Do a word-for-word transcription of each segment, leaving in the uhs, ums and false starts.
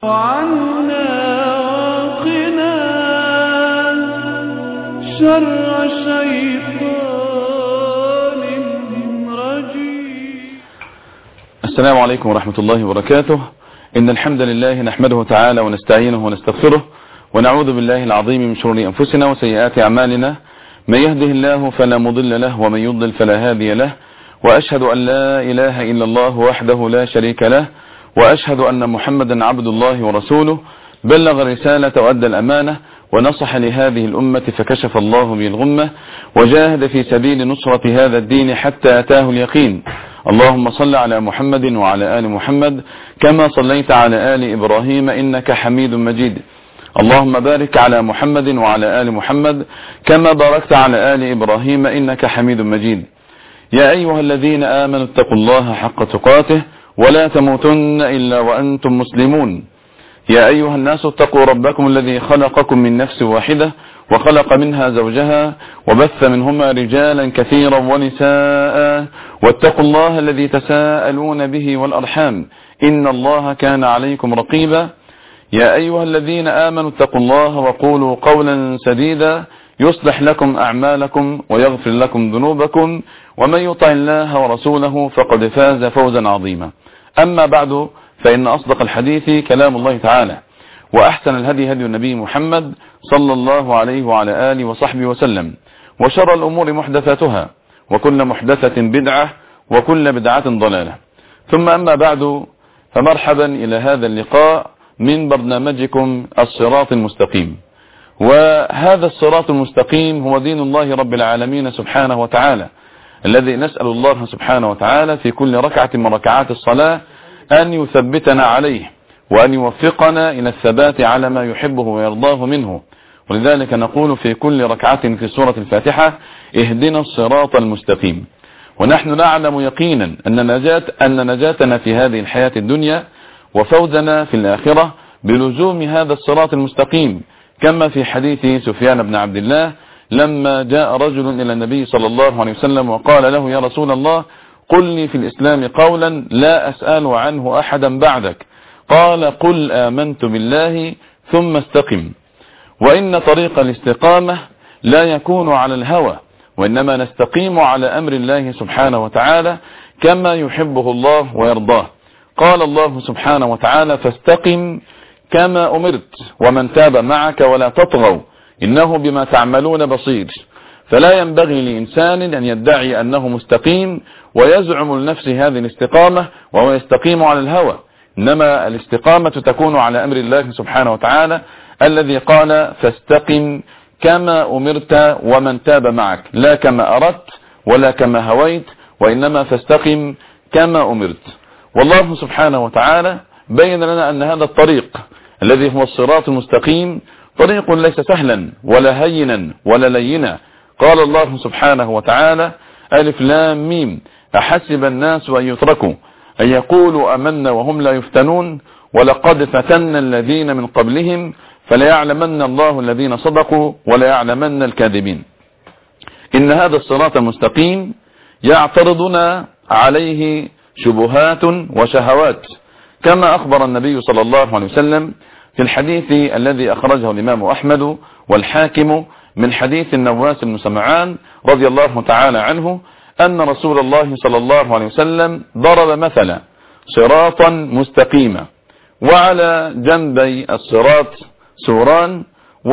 وعنا وقنا شر شيطان رجيم. السلام عليكم ورحمة الله وبركاته. إن الحمد لله نحمده تعالى ونستعينه ونستغفره ونعوذ بالله العظيم من شرور أنفسنا وسيئات أعمالنا. من يهده الله فلا مضل له ومن يضلل فلا هادي له، وأشهد أن لا إله إلا الله وحده لا شريك له، وأشهد أن محمدا عبد الله ورسوله، بلغ الرسالة وأدى الأمانة ونصح لهذه الأمة فكشف الله به الغمة وجاهد في سبيل نصرة هذا الدين حتى أتاه اليقين. اللهم صل على محمد وعلى آل محمد كما صليت على آل إبراهيم إنك حميد مجيد. اللهم بارك على محمد وعلى آل محمد كما باركت على آل إبراهيم إنك حميد مجيد. يا أيها الذين آمنوا اتقوا الله حق تقاته ولا تموتن إلا وأنتم مسلمون. يا أيها الناس اتقوا ربكم الذي خلقكم من نفس واحدة وخلق منها زوجها وبث منهما رجالا كثيرا ونساء، واتقوا الله الذي تساءلون به والأرحام إن الله كان عليكم رقيبا. يا أيها الذين آمنوا اتقوا الله وقولوا قولا سديدا يصلح لكم أعمالكم ويغفر لكم ذنوبكم، ومن يطع الله ورسوله فقد فاز فوزا عظيما. أما بعد، فإن أصدق الحديث كلام الله تعالى، وأحسن الهدي هدي النبي محمد صلى الله عليه وعلى آله وصحبه وسلم، وشر الأمور محدثاتها، وكل محدثة بدعة، وكل بدعة ضلالة. ثم أما بعد، فمرحبا إلى هذا اللقاء من برنامجكم الصراط المستقيم. وهذا الصراط المستقيم هو دين الله رب العالمين سبحانه وتعالى، الذي نسأل الله سبحانه وتعالى في كل ركعة من ركعات الصلاة أن يثبتنا عليه، وأن يوفقنا إلى الثبات على ما يحبه ويرضاه منه. ولذلك نقول في كل ركعة في سورة الفاتحة: اهدنا الصراط المستقيم. ونحن نعلم يقينا أن نجاة أن نجاتنا في هذه الحياة الدنيا وفوزنا في الآخرة بلزوم هذا الصراط المستقيم، كما في حديث سفيان بن عبد الله لما جاء رجل إلى النبي صلى الله عليه وسلم وقال له: يا رسول الله، قل لي في الإسلام قولا لا أسأل عنه أحدا بعدك. قال: قل آمنت بالله ثم استقم. وإن طريق الاستقامة لا يكون على الهوى، وإنما نستقيم على أمر الله سبحانه وتعالى كما يحبه الله ويرضاه. قال الله سبحانه وتعالى: فاستقم كما أمرت ومن تاب معك ولا تطغوا إنه بما تعملون بصير. فلا ينبغي لإنسان أن يدعي أنه مستقيم ويزعم لنفسه هذه الاستقامة وهو يستقيم على الهوى، إنما الاستقامة تكون على أمر الله سبحانه وتعالى الذي قال: فاستقم كما أمرت ومن تاب معك، لا كما أردت ولا كما هويت، وإنما فاستقم كما أمرت. والله سبحانه وتعالى بين لنا أن هذا الطريق الذي هو الصراط المستقيم طريق ليس سهلا ولا هينا ولا لينا. قال الله سبحانه وتعالى: ألف لام ميم، أحسب الناس أن يتركوا أن يقولوا أمنا وهم لا يفتنون، ولقد فتنا الذين من قبلهم فليعلمن الله الذين صدقوا وليعلمن الكاذبين. إن هذا الصراط المستقيم يعترضنا عليه شبهات وشهوات، كما أخبر النبي صلى الله عليه وسلم في الحديث الذي أخرجه الإمام أحمد والحاكم من حديث النواس بن سمعان رضي الله تعالى عنه أن رسول الله صلى الله عليه وسلم ضرب مثلا صراطا مستقيما، وعلى جنبي الصراط سوران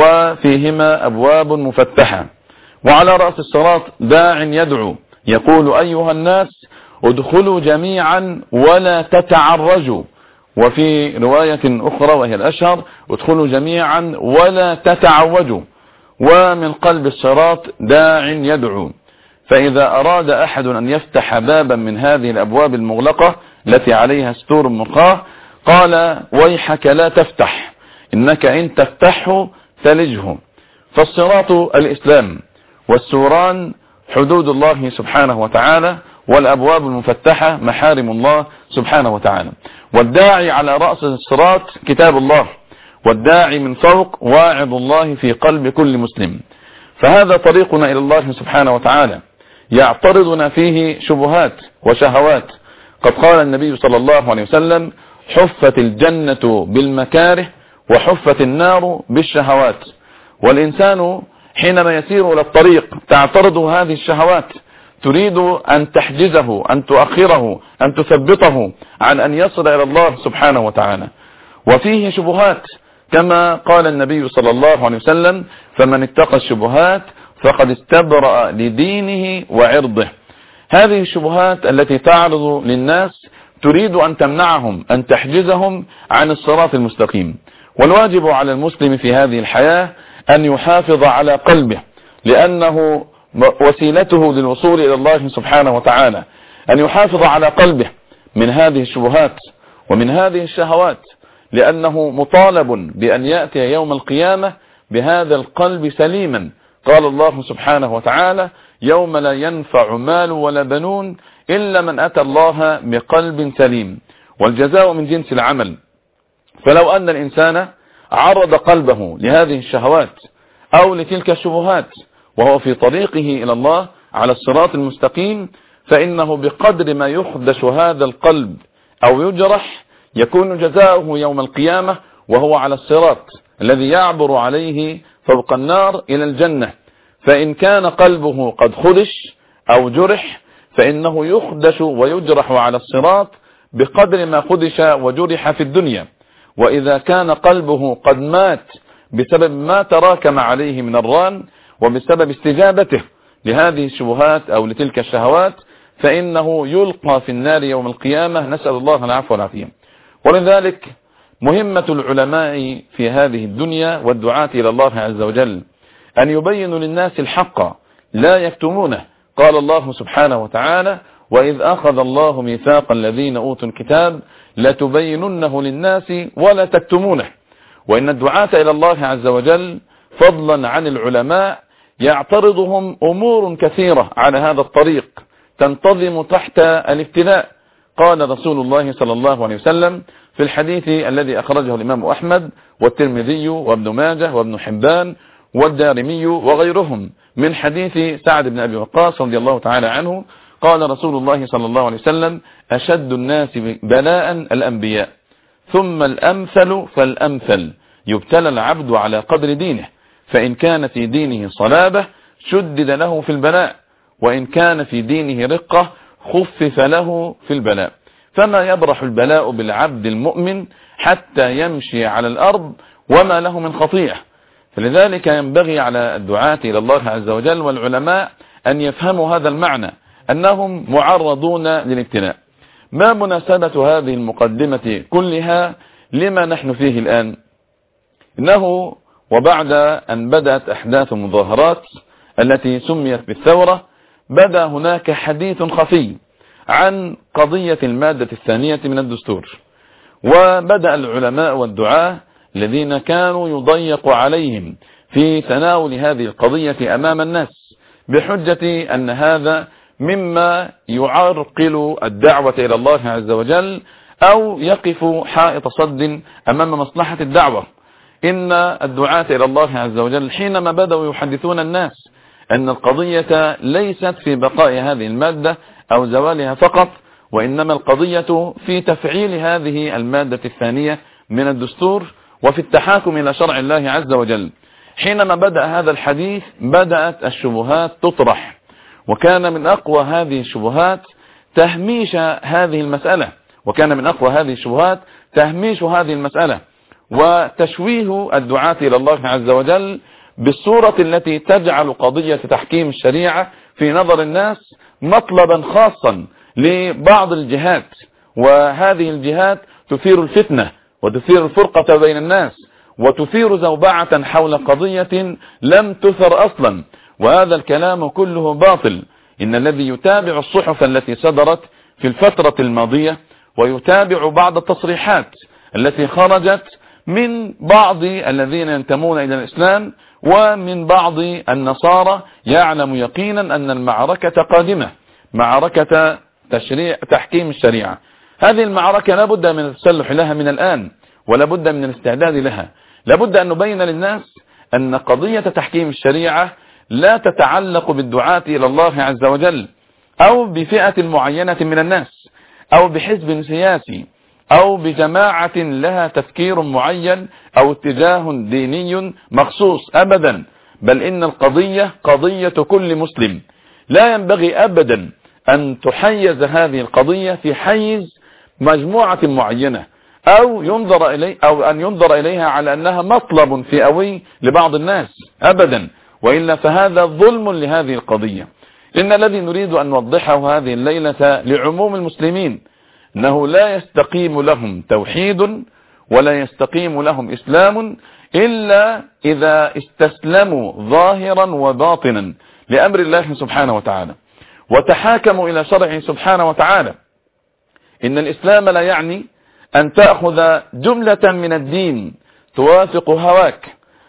وفيهما أبواب مفتحة، وعلى رأس الصراط داع يدعو يقول: أيها الناس ادخلوا جميعا ولا تتعرجوا. وفي رواية أخرى وهي الأشهر: ادخلوا جميعا ولا تتعوجوا. ومن قلب الصراط داع يدعو، فإذا أراد أحد أن يفتح بابا من هذه الأبواب المغلقة التي عليها ستور مقاه قال: ويحك لا تفتح، إنك إن تفتحه ثلجه. فالصراط الإسلام، والسوران حدود الله سبحانه وتعالى، والأبواب المفتحة محارم الله سبحانه وتعالى. والداعي على رأس الصراط كتاب الله، والداعي من فوق واعظ الله في قلب كل مسلم. فهذا طريقنا إلى الله سبحانه وتعالى، يعترضنا فيه شبهات وشهوات. قد قال النبي صلى الله عليه وسلم: حفت الجنة بالمكاره وحفت النار بالشهوات. والإنسان حينما يسير إلى الطريق تعترضه هذه الشهوات، تريد أن تحجزه، أن تؤخره، أن تثبطه عن أن يصل إلى الله سبحانه وتعالى. وفيه شبهات كما قال النبي صلى الله عليه وسلم: فمن اتقى الشبهات فقد استبرأ لدينه وعرضه. هذه الشبهات التي تعرض للناس تريد أن تمنعهم، أن تحجزهم عن الصراط المستقيم. والواجب على المسلم في هذه الحياة أن يحافظ على قلبه، لأنه وسيلته للوصول إلى الله سبحانه وتعالى، أن يحافظ على قلبه من هذه الشبهات ومن هذه الشهوات، لأنه مطالب بأن يأتي يوم القيامة بهذا القلب سليما. قال الله سبحانه وتعالى: يوم لا ينفع مال ولا بنون إلا من أتى الله بقلب سليم. والجزاء من جنس العمل. فلو أن الإنسان عرض قلبه لهذه الشهوات أو لتلك الشبهات وهو في طريقه إلى الله على الصراط المستقيم، فإنه بقدر ما يخدش هذا القلب أو يجرح يكون جزاؤه يوم القيامة وهو على الصراط الذي يعبر عليه فوق النار إلى الجنة. فإن كان قلبه قد خدش أو جرح فإنه يخدش ويجرح على الصراط بقدر ما خدش وجرح في الدنيا. وإذا كان قلبه قد مات بسبب ما تراكم عليه من الران وبسبب استجابته لهذه الشبهات أو لتلك الشهوات فإنه يلقى في النار يوم القيامة، نسأل الله العفو والعافية. ولذلك مهمة العلماء في هذه الدنيا والدعاة إلى الله عز وجل أن يبينوا للناس الحق لا يكتمونه. قال الله سبحانه وتعالى: وإذ أخذ الله ميثاق الذين أوتوا الكتاب لتبيننه للناس ولا تكتمونه. وإن الدعاة إلى الله عز وجل فضلا عن العلماء يعترضهم أمور كثيرة على هذا الطريق تنتظم تحت الابتلاء. قال رسول الله صلى الله عليه وسلم في الحديث الذي أخرجه الإمام أحمد والترمذي وابن ماجه وابن حبان والدارمي وغيرهم من حديث سعد بن أبي وقاص رضي الله تعالى عنه، قال رسول الله صلى الله عليه وسلم: أشد الناس بلاء الأنبياء ثم الأمثل فالأمثل، يبتلى العبد على قدر دينه، فإن كان في دينه صلابة شدد له في البلاء، وإن كان في دينه رقة خفف له في البلاء. فما يبرح البلاء بالعبد المؤمن حتى يمشي على الأرض وما له من خطيئة. فلذلك ينبغي على الدعاة إلى الله عز وجل والعلماء أن يفهموا هذا المعنى، أنهم معرضون للابتلاء. ما مناسبة هذه المقدمة كلها لما نحن فيه الآن؟ إنه وبعد أن بدأت أحداث المظاهرات التي سميت بالثورة بدأ هناك حديث خفي عن قضية المادة الثانية من الدستور. وبدأ العلماء والدعاة الذين كانوا يضيق عليهم في تناول هذه القضية أمام الناس بحجة أن هذا مما يعرقل الدعوة إلى الله عز وجل أو يقف حائط صد أمام مصلحة الدعوة. إن الدعاة إلى الله عز وجل حينما بدأوا يحدثون الناس أن القضية ليست في بقاء هذه المادة أو زوالها فقط، وإنما القضية في تفعيل هذه المادة الثانية من الدستور وفي التحاكم إلى شرع الله عز وجل. حينما بدأ هذا الحديث بدأت الشبهات تطرح، وكان من أقوى هذه الشبهات تهميش هذه المسألة وكان من أقوى هذه الشبهات تهميش هذه المسألة وتشويه الدعاة إلى الله عز وجل بالصورة التي تجعل قضية تحكيم الشريعة في نظر الناس مطلبا خاصا لبعض الجهات، وهذه الجهات تثير الفتنة وتثير الفرقة بين الناس وتثير زوبعة حول قضية لم تثر أصلا. وهذا الكلام كله باطل. إن الذي يتابع الصحف التي صدرت في الفترة الماضية ويتابع بعض التصريحات التي خرجت من بعض الذين ينتمون إلى الإسلام ومن بعض النصارى يعلم يقينا أن المعركة قادمة، معركة تشريع تحكيم الشريعة. هذه المعركة لابد من التسلح لها من الآن ولابد من الاستعداد لها. لابد أن نبين للناس أن قضية تحكيم الشريعة لا تتعلق بالدعاة إلى الله عز وجل أو بفئة معينة من الناس أو بحزب سياسي أو بجماعة لها تفكير معين أو اتجاه ديني مخصوص، أبدا، بل إن القضية قضية كل مسلم. لا ينبغي أبدا أن تحيز هذه القضية في حيز مجموعة معينة، أو ينظر إليه أو أن ينظر إليها على أنها مطلب فئوي لبعض الناس، أبدا، وإلا فهذا ظلم لهذه القضية. إن الذي نريد أن نوضحه هذه الليلة لعموم المسلمين أنه لا يستقيم لهم توحيد ولا يستقيم لهم إسلام إلا إذا استسلموا ظاهرا وباطنا لأمر الله سبحانه وتعالى وتحاكموا إلى شرعه سبحانه وتعالى. إن الإسلام لا يعني أن تأخذ جملة من الدين توافق هواك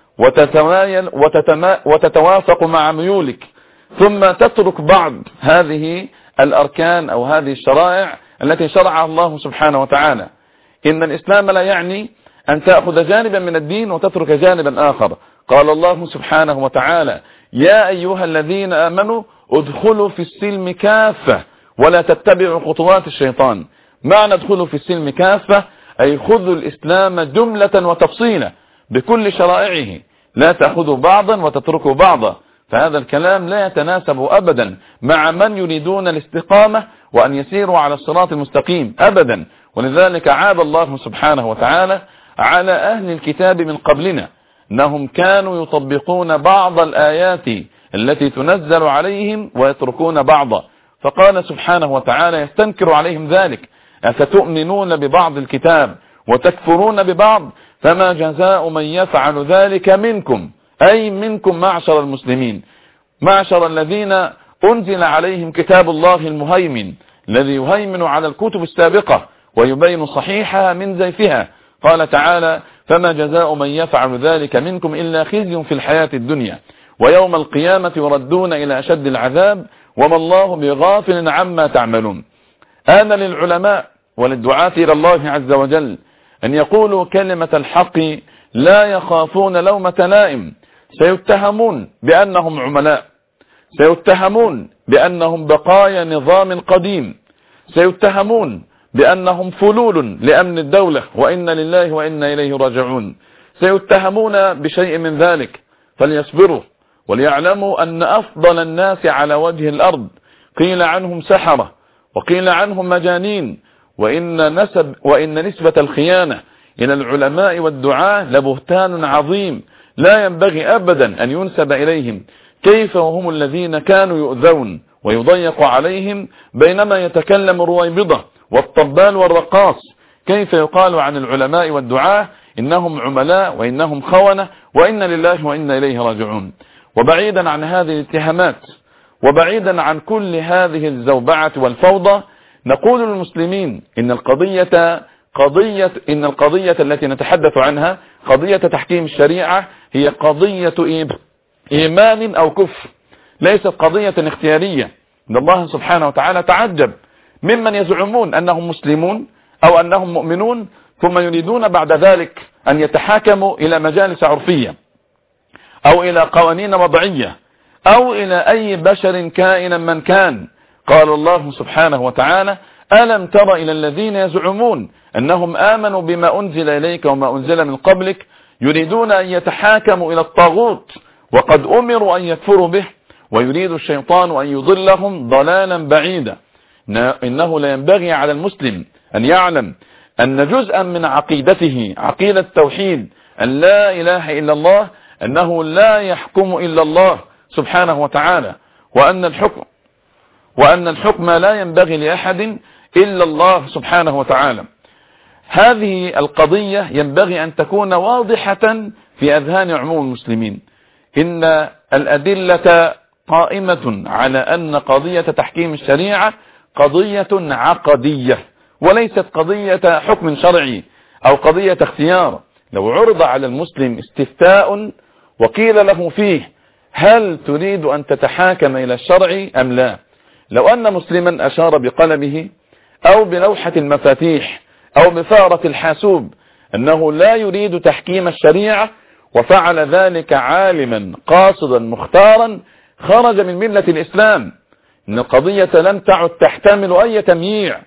وتتمايل وتتما وتتوافق مع ميولك، ثم تترك بعض هذه الأركان أو هذه الشرائع التي شرعها الله سبحانه وتعالى. إن الإسلام لا يعني أن تأخذ جانبا من الدين وتترك جانبا آخر. قال الله سبحانه وتعالى: يا أيها الذين آمنوا ادخلوا في السلم كافة ولا تتبعوا خطوات الشيطان. معنى ادخلوا في السلم كافة أي خذوا الإسلام جملة وتفصيلا بكل شرائعه، لا تأخذوا بعضا وتتركوا بعضا. فهذا الكلام لا يتناسب أبدا مع من يريدون الاستقامة وأن يسيروا على الصراط المستقيم أبدا. ولذلك عاب الله سبحانه وتعالى على أهل الكتاب من قبلنا أنهم كانوا يطبقون بعض الآيات التي تنزل عليهم ويتركون بعضا. فقال سبحانه وتعالى يستنكر عليهم ذلك: أفتؤمنون ببعض الكتاب وتكفرون ببعض فما جزاء من يفعل ذلك منكم، أي منكم معشر المسلمين، معشر الذين أنزل عليهم كتاب الله المهيمن الذي يهيمن على الكتب السابقة ويبين صحيحها من زيفها. قال تعالى: فما جزاء من يفعل ذلك منكم إلا خزي في الحياة الدنيا ويوم القيامة يردون إلى أشد العذاب وما الله بغافل عما تعملون. آن للعلماء وللدعاة إلى الله عز وجل أن يقولوا كلمة الحق لا يخافون لومة لائم. سيتهمون بأنهم عملاء، سيتهمون بأنهم بقايا نظام قديم، سيتهمون بأنهم فلول لأمن الدولة وإن لله وإنا إليه راجعون، سيتهمون بشيء من ذلك. فليصبروا وليعلموا أن أفضل الناس على وجه الأرض قيل عنهم سحرة وقيل عنهم مجانين، وإن, نسب وإن نسبة الخيانة إلى العلماء والدعاة لبهتان عظيم لا ينبغي أبدا أن ينسب إليهم. كيف وهم الذين كانوا يؤذون ويضيق عليهم بينما يتكلم الرويبضة والطبال والرقاص؟ كيف يقال عن العلماء والدعاة إنهم عملاء وإنهم خونة وإن لله وإنا إليه راجعون؟ وبعيدا عن هذه الاتهامات وبعيدا عن كل هذه الزوبعة والفوضى، نقول للمسلمين إن القضية قضية إن القضية التي نتحدث عنها قضية تحكيم الشريعة هي قضية إيمان أو كفر، ليست قضية اختيارية. إن الله سبحانه وتعالى تعجب ممن يزعمون أنهم مسلمون أو أنهم مؤمنون ثم يريدون بعد ذلك أن يتحاكموا إلى مجالس عرفية أو إلى قوانين وضعية أو إلى أي بشر كائنا من كان. قال الله سبحانه وتعالى: ألم تر إلى الذين يزعمون أنهم آمنوا بما أنزل إليك وما أنزل من قبلك يريدون أن يتحاكموا إلى الطاغوت وقد أمروا أن يكفروا به ويريد الشيطان أن يضلهم ضلالا بعيدا. إنه لا ينبغي على المسلم أن يعلم أن جزءا من عقيدته عقيدة التوحيد أن لا إله إلا الله، أنه لا يحكم إلا الله سبحانه وتعالى، وأن الحكم وأن الحكم لا ينبغي لأحد إلا الله سبحانه وتعالى. هذه القضية ينبغي أن تكون واضحة في أذهان عموم المسلمين. إن الأدلة قائمة على أن قضية تحكيم الشريعة قضية عقدية وليست قضية حكم شرعي أو قضية اختيار. لو عرض على المسلم استفتاء وقيل له فيه: هل تريد أن تتحاكم إلى الشرع أم لا؟ لو أن مسلما أشار بقلمه أو بلوحة المفاتيح أو بفارة الحاسوب أنه لا يريد تحكيم الشريعة وفعل ذلك عالما قاصدا مختارا خرج من ملة الإسلام. إن القضية لم تعد تحتمل أي تمييع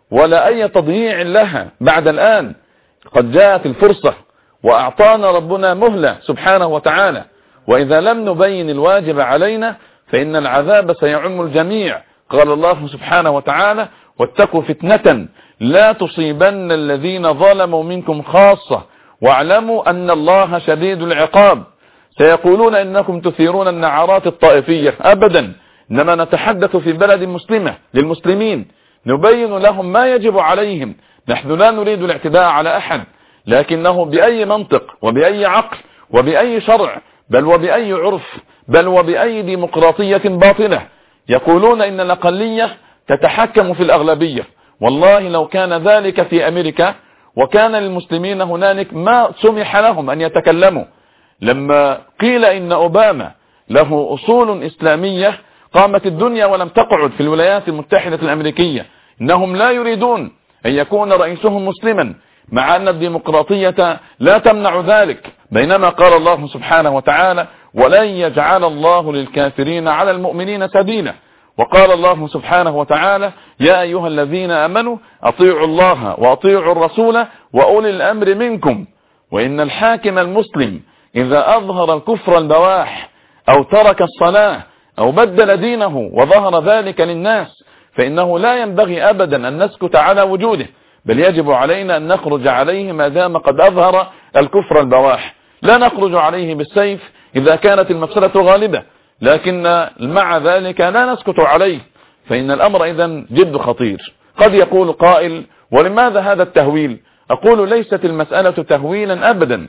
ولا أي تضييع لها بعد الآن. قد جاءت الفرصة وأعطانا ربنا مهلة سبحانه وتعالى، وإذا لم نبين الواجب علينا فإن العذاب سيعم الجميع. قال الله سبحانه وتعالى: واتقوا فتنة لا تصيبن الذين ظلموا منكم خاصة واعلموا أن الله شديد العقاب. سيقولون إنكم تثيرون النعرات الطائفية. أبدا، إنما نتحدث في بلد مسلمة للمسلمين، نبين لهم ما يجب عليهم. نحن لا نريد الاعتداء على أحد، لكنه بأي منطق وبأي عقل وبأي شرع، بل وبأي عرف، بل وبأي ديمقراطية باطلة. يقولون إن الأقلية تتحكم في الأغلبية. والله لو كان ذلك في أمريكا وكان للمسلمين هنالك ما سمح لهم أن يتكلموا. لما قيل إن أوباما له أصول إسلامية قامت الدنيا ولم تقعد في الولايات المتحدة الأمريكية. إنهم لا يريدون أن يكون رئيسهم مسلما، مع أن الديمقراطية لا تمنع ذلك. بينما قال الله سبحانه وتعالى: ولن يجعل الله للكافرين على المؤمنين سبيلا. وقال الله سبحانه وتعالى: يا أيها الذين آمنوا أطيعوا الله وأطيعوا الرسول وأولي الأمر منكم. وإن الحاكم المسلم إذا أظهر الكفر البواح أو ترك الصلاة أو بدل دينه وظهر ذلك للناس فإنه لا ينبغي أبدا أن نسكت على وجوده، بل يجب علينا أن نخرج عليه ما دام قد أظهر الكفر البواح. لا نخرج عليه بالسيف إذا كانت المفسدة غالبة، لكن مع ذلك لا نسكت عليه، فإن الأمر إذن جد خطير. قد يقول قائل: ولماذا هذا التهويل؟ أقول: ليست المسألة تهويلا أبدا،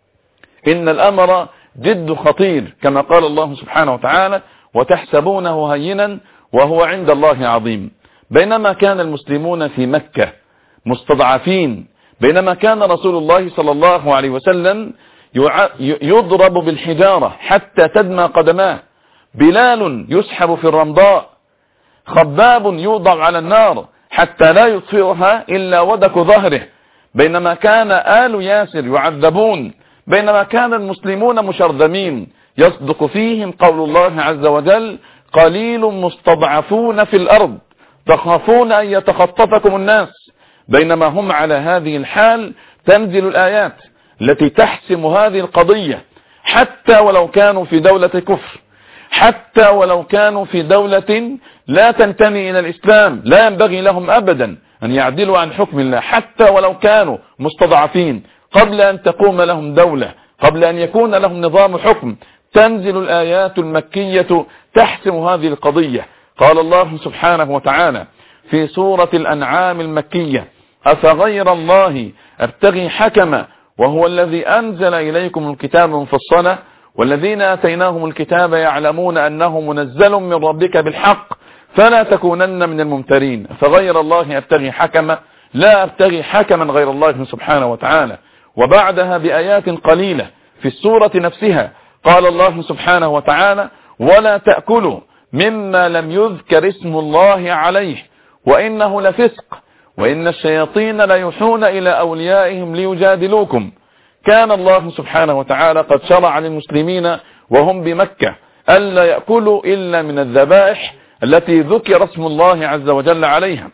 إن الأمر جد خطير، كما قال الله سبحانه وتعالى: وتحسبونه هينا وهو عند الله عظيم. بينما كان المسلمون في مكة مستضعفين، بينما كان رسول الله صلى الله عليه وسلم يضرب بالحجارة حتى تدمى قدماه، بلال يسحب في الرمضاء، خباب يوضع على النار حتى لا يطفئها إلا ودك ظهره، بينما كان آل ياسر يعذبون، بينما كان المسلمون مشرذمين، يصدق فيهم قول الله عز وجل: قليل مستضعفون في الأرض تخافون أن يتخطفكم الناس. بينما هم على هذه الحال تنزل الآيات التي تحسم هذه القضية، حتى ولو كانوا في دولة كفر، حتى ولو كانوا في دولة لا تنتمي إلى الإسلام، لا ينبغي لهم أبدا أن يعدلوا عن حكم الله، حتى ولو كانوا مستضعفين. قبل أن تقوم لهم دولة، قبل أن يكون لهم نظام حكم، تنزل الآيات المكية تحسم هذه القضية. قال الله سبحانه وتعالى في سورة الأنعام المكية: أفغير الله أبتغي حكما وهو الذي أنزل إليكم الكتاب مفصلا والذين آتيناهم الكتاب يعلمون أنه منزل من ربك بالحق فلا تكونن من الممترين. فغير الله أبتغي حكما، لا أبتغي حكما غير الله سبحانه وتعالى. وبعدها بآيات قليلة في السورة نفسها قال الله سبحانه وتعالى: ولا تأكلوا مما لم يذكر اسم الله عليه وإنه لفسق وإن الشياطين ليوحون إلى أوليائهم ليجادلوكم. كان الله سبحانه وتعالى قد شرع للمسلمين وهم بمكة ألا يأكلوا إلا من الذبائح التي ذكر اسم الله عز وجل عليها،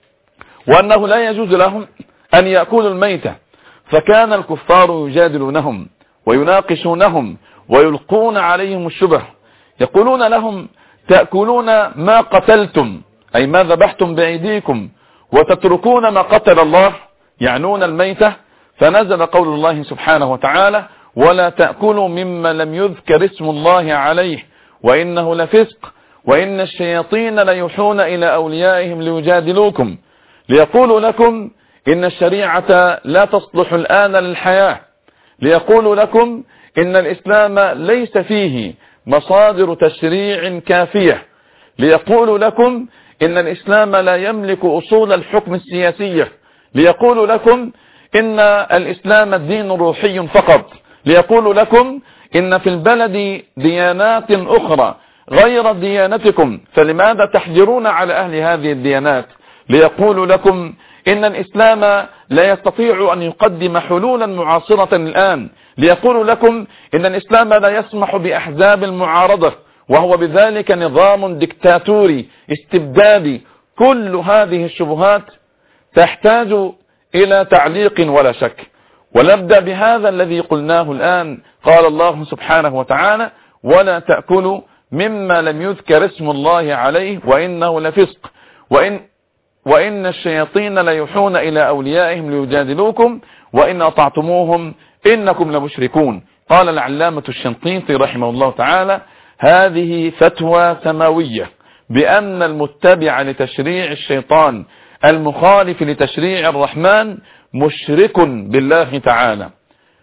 وأنه لا يجوز لهم أن يأكلوا الميتة. فكان الكفار يجادلونهم ويناقشونهم ويلقون عليهم الشبه، يقولون لهم: تأكلون ما قتلتم، أي ما ذبحتم بأيديكم، وتتركون ما قتل الله، يعنون الميتة. فنزل قول الله سبحانه وتعالى: ولا تأكلوا مما لم يذكر اسم الله عليه وإنه لفسق وإن الشياطين ليوحون إلى أوليائهم ليجادلوكم، ليقولوا لكم إن الشريعة لا تصلح الآن للحياة، ليقولوا لكم إن الإسلام ليس فيه مصادر تشريع كافية، ليقولوا لكم إن الإسلام لا يملك أصول الحكم السياسية، ليقولوا لكم إن الإسلام الدين روحي فقط، ليقولوا لكم إن في البلد ديانات أخرى غير ديانتكم فلماذا تحجرون على أهل هذه الديانات، ليقولوا لكم إن الإسلام لا يستطيع أن يقدم حلولا معاصرة الآن، ليقولوا لكم إن الإسلام لا يسمح بأحزاب المعارضة وهو بذلك نظام ديكتاتوري استبدادي. كل هذه الشبهات تحتاج إلى تعليق ولا شك، ونبدأ بهذا الذي قلناه الآن. قال الله سبحانه وتعالى: ولا تأكلوا مما لم يذكر اسم الله عليه وإنه لفسق وإن, وإن الشياطين ليوحون إلى أوليائهم ليجادلوكم وإن أطعتموهم إنكم لمشركون. قال العلامة الشنقيطي رحمه الله تعالى: هذه فتوى سماوية بأن المتبع لتشريع الشيطان المخالف لتشريع الرحمن مشرك بالله تعالى.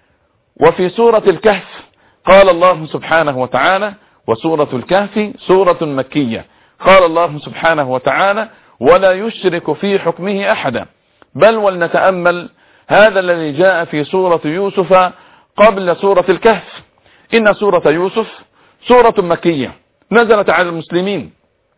وفي سورة الكهف قال الله سبحانه وتعالى، وسورة الكهف سورة مكية، قال الله سبحانه وتعالى: ولا يشرك في حكمه أحدا. بل ولنتأمل هذا الذي جاء في سورة يوسف قبل سورة الكهف. إن سورة يوسف سورة مكية نزلت على المسلمين،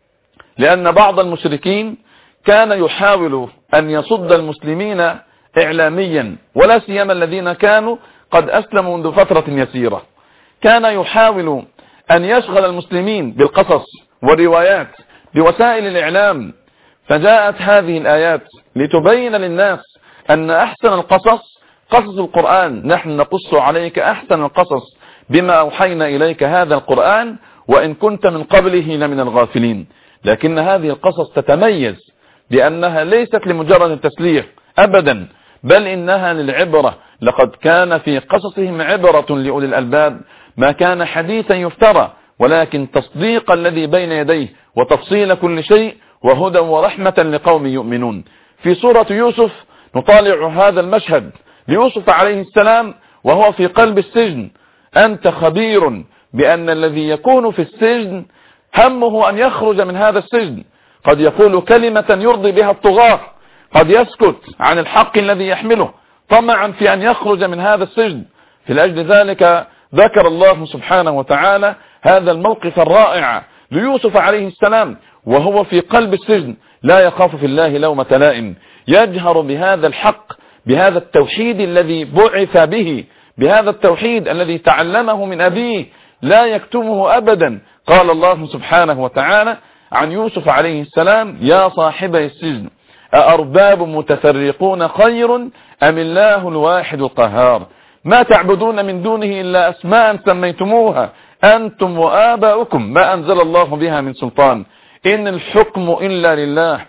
لأن بعض المشركين كان يحاول أن يصد المسلمين إعلاميا، ولا سيما الذين كانوا قد أسلموا منذ فترة يسيرة. كان يحاول أن يشغل المسلمين بالقصص والروايات بوسائل الإعلام، فجاءت هذه الآيات لتبين للناس أن أحسن القصص قصص القرآن. نحن نقص عليك أحسن القصص بما أوحينا إليك هذا القرآن وإن كنت من قبله لمن الغافلين. لكن هذه القصص تتميز بأنها ليست لمجرد التسلية أبدا، بل إنها للعبرة. لقد كان في قصصهم عبرة لأولي الألباب، ما كان حديثا يفترى، ولكن تصديق الذي بين يديه وتفصيل كل شيء وهدى ورحمة لقوم يؤمنون. في سورة يوسف نطالع هذا المشهد ليوسف عليه السلام وهو في قلب السجن. أنت خبير بأن الذي يكون في السجن همه أن يخرج من هذا السجن، قد يقول كلمة يرضي بها الطغاة، قد يسكت عن الحق الذي يحمله طمعا في أن يخرج من هذا السجن. في الأجل ذلك ذكر الله سبحانه وتعالى هذا الموقف الرائع ليوسف عليه السلام وهو في قلب السجن، لا يخاف في الله لومة لائم، يجهر بهذا الحق، بهذا التوحيد الذي بعث به، بهذا التوحيد الذي تعلمه من أبيه، لا يكتمه أبدا. قال الله سبحانه وتعالى عن يوسف عليه السلام: يا صاحبي السجن أأرباب متفرقون خير أم الله الواحد القهار ما تعبدون من دونه إلا أسماء سميتموها أنتم وآباؤكم ما أنزل الله بها من سلطان إن الحكم إلا لله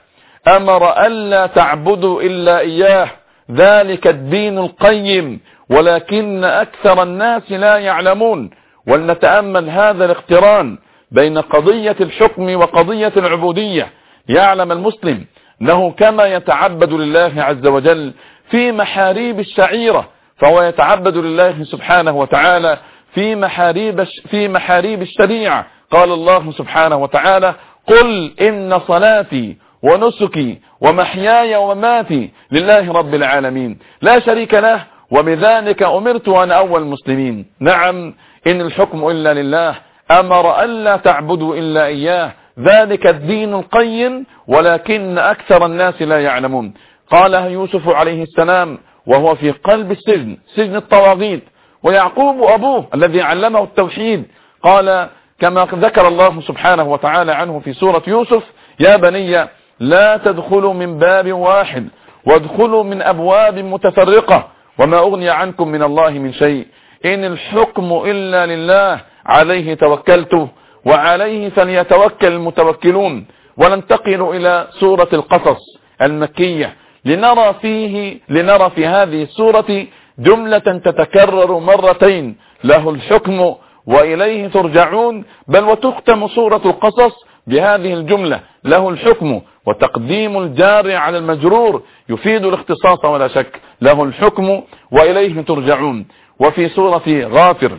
أمر ألا تعبدوا إلا إياه ذلك الدين القيم ولكن أكثر الناس لا يعلمون. ولنتأمل هذا الاقتران بين قضية الحكم وقضية العبودية، يعلم المسلم أنه كما يتعبد لله عز وجل في محاريب الشعيرة فهو يتعبد لله سبحانه وتعالى في محاريب في محاريب الشريعة. قال الله سبحانه وتعالى: قل إن صلاتي ونسكي ومحياي ومماتي لله رب العالمين لا شريك له وبذلك أمرت وأنا أول المسلمين. نعم، إن الحكم إلا لله أمر ألا تعبدوا إلا إياه ذلك الدين القيم ولكن أكثر الناس لا يعلمون. قال يوسف عليه السلام وهو في قلب السجن، سجن الطواغيت، ويعقوب أبوه الذي علمه التوحيد قال كما ذكر الله سبحانه وتعالى عنه في سورة يوسف: يا بني لا تدخلوا من باب واحد وادخلوا من أبواب متفرقة وما أغني عنكم من الله من شيء إن الحكم إلا لله عليه توكلت وعليه فليتوكل المتوكلون. وننتقل إلى سورة القصص المكية لنرى فيه لنرى في هذه السورة جملة تتكرر مرتين: له الحكم وإليه ترجعون. بل وتختم سورة القصص بهذه الجملة: له الحكم، وتقديم الجار على المجرور يفيد الاختصاص ولا شك، له الحكم وإليه ترجعون. وفي سورة غافر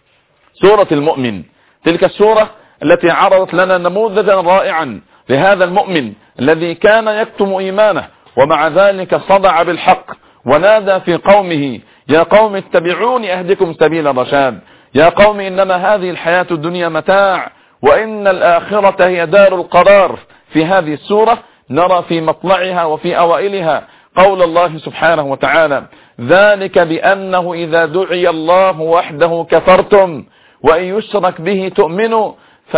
سورة المؤمن، تلك السورة التي عرضت لنا نموذجا رائعا لهذا المؤمن الذي كان يكتم إيمانه ومع ذلك صدع بالحق ونادى في قومه: يا قوم اتبعوني أهدكم سبيل الرشاد، يا قوم إنما هذه الحياة الدنيا متاع وإن الآخرة هي دار القرار. في هذه السورة نرى في مطلعها وفي أوائلها قول الله سبحانه وتعالى: ذلك بأنه إذا دعي الله وحده كفرتم وإن يشرك به تؤمنوا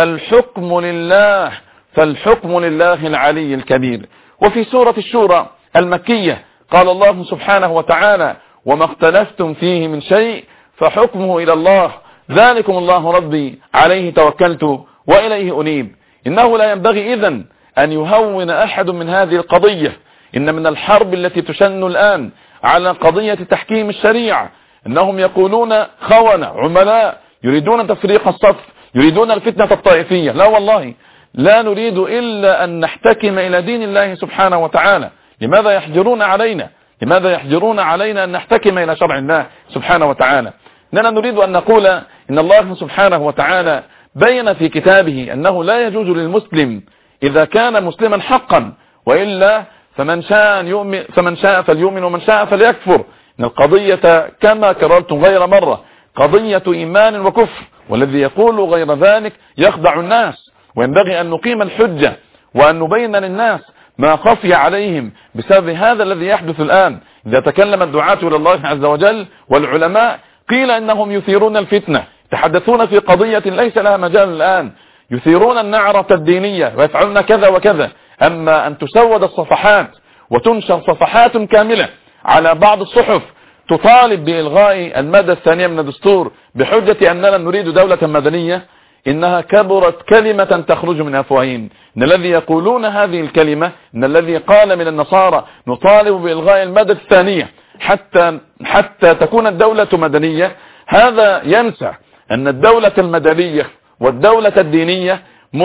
فالحكم لله فالحكم لله العلي الكبير. وفي سورة الشورى المكية. قال الله سبحانه وتعالى: وما اختلفتم فيه من شيء فحكمه إلى الله، ذلكم الله ربي عليه توكلت وإليه أنيب. إنه لا ينبغي إذن أن يهون أحد من هذه القضية. إن من الحرب التي تشن الآن على قضية تحكيم الشريعة إنهم يقولون خونة عملاء يريدون تفريق الصف، يريدون الفتنة الطائفية. لا والله، لا نريد إلا أن نحتكم إلى دين الله سبحانه وتعالى. لماذا يحجرون علينا؟ لماذا يحجرون علينا أن نحتكم إلى شرع الله سبحانه وتعالى؟ إننا نريد أن نقول إن الله سبحانه وتعالى بين في كتابه أنه لا يجوز للمسلم إذا كان مسلما حقا، وإلا فمن شاء يؤمن فمن شاء فليؤمن ومن شاء فليكفر. إن القضية كما كررت غير مرة قضية إيمان وكفر، والذي يقول غير ذلك يخدع الناس. وينبغي أن نقيم الحجة وأن نبين للناس ما خفي عليهم بسبب هذا الذي يحدث الآن. إذا تكلم الدعاة إلى الله عز وجل والعلماء قيل إنهم يثيرون الفتنة، يتحدثون في قضية ليس لها مجال الآن، يثيرون النعرة الدينية ويفعلون كذا وكذا. أما أن تسود الصفحات وتنشر صفحات كاملة على بعض الصحف تطالب بإلغاء المادة الثانية من الدستور بحجة أننا نريد دولة مدنية، إنها كبرت كلمة تخرج من أفواههم. إن الذي يقولون هذه الكلمة، إن الذي قال من النصارى نطالب بإلغاء المادة الثانية حتى حتى تكون الدولة مدنية، هذا ينسى أن الدولة المدنية والدولة الدينية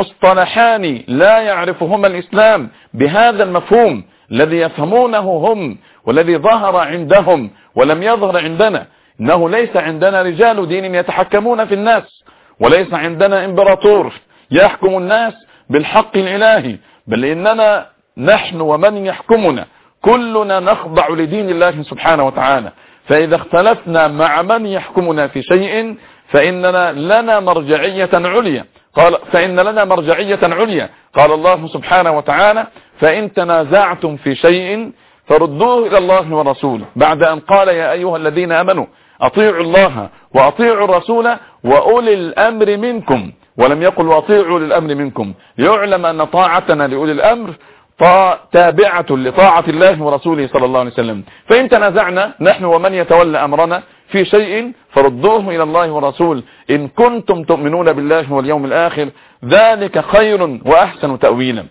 مصطلحان لا يعرفهما الإسلام بهذا المفهوم الذي يفهمونه هم والذي ظهر عندهم ولم يظهر عندنا. إنه ليس عندنا رجال دين يتحكمون في الناس، وليس عندنا إمبراطور يحكم الناس بالحق الإلهي، بل إننا نحن ومن يحكمنا كلنا نخضع لدين الله سبحانه وتعالى. فإذا اختلفنا مع من يحكمنا في شيء فإننا لنا مرجعية عليا. قال فإن لنا مرجعية عليا. قال الله سبحانه وتعالى: فإن تنازعتم في شيء فردوه إلى الله ورسوله، بعد أن قال: يا أيها الذين آمنوا أطيعوا الله وأطيعوا الرسول وأولي الأمر منكم، ولم يقل وأطيعوا للأمر منكم، ليعلم أن طاعتنا لأولي الأمر تابعة لطاعة الله ورسوله صلى الله عليه وسلم. فإن تنازعنا نحن ومن يتولى أمرنا في شيء فردوه إلى الله ورسول إن كنتم تؤمنون بالله واليوم الآخر، ذلك خير وأحسن تأويلا.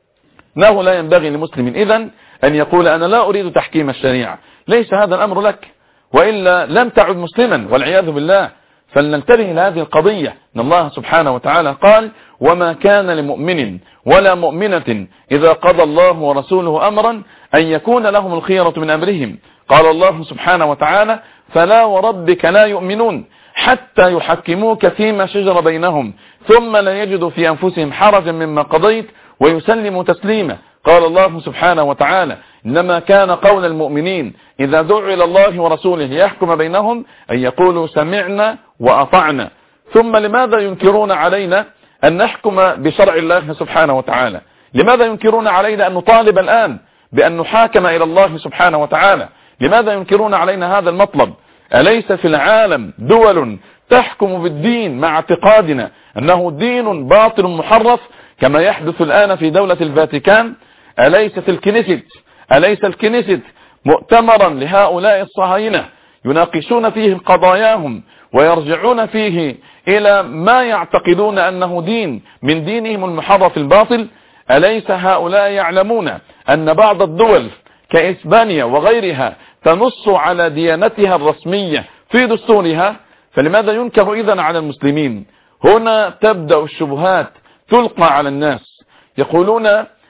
إنه لا ينبغي لمسلم إذن أن يقول أنا لا أريد تحكيم الشريعة. ليس هذا الأمر لك، وإلا لم تعد مسلما والعياذ بالله. فلننتبه إلى هذه القضية. إن الله سبحانه وتعالى قال: وما كان لمؤمن ولا مؤمنة إذا قضى الله ورسوله أمرا أن يكون لهم الخيرة من أمرهم. قال الله سبحانه وتعالى: فلا وربك لا يؤمنون حتى يحكموك فيما شجر بينهم ثم لا يجدوا في أنفسهم حرجا مما قضيت ويسلموا تسليما. قال الله سبحانه وتعالى: إنما كان قول المؤمنين إذا دعوا إلى الله ورسوله يحكم بينهم أن يقولوا سمعنا وأطعنا. ثم لماذا ينكرون علينا أن نحكم بشرع الله سبحانه وتعالى؟ لماذا ينكرون علينا أن نطالب الآن بأن نحاكم إلى الله سبحانه وتعالى؟ لماذا ينكرون علينا هذا المطلب؟ أليس في العالم دول تحكم بالدين مع اعتقادنا أنه دين باطل محرف كما يحدث الآن في دولة الفاتيكان؟ أليست الكنيست أليس الكنيست مؤتمرا لهؤلاء الصهاينة يناقشون فيه قضاياهم ويرجعون فيه إلى ما يعتقدون أنه دين من دينهم المحرف الباطل؟ أليس هؤلاء يعلمون أن بعض الدول كإسبانيا وغيرها تنص على ديانتها الرسمية في دستورها؟ فلماذا ينكر إذن على المسلمين؟ هنا تبدأ الشبهات تلقى على الناس. يقولون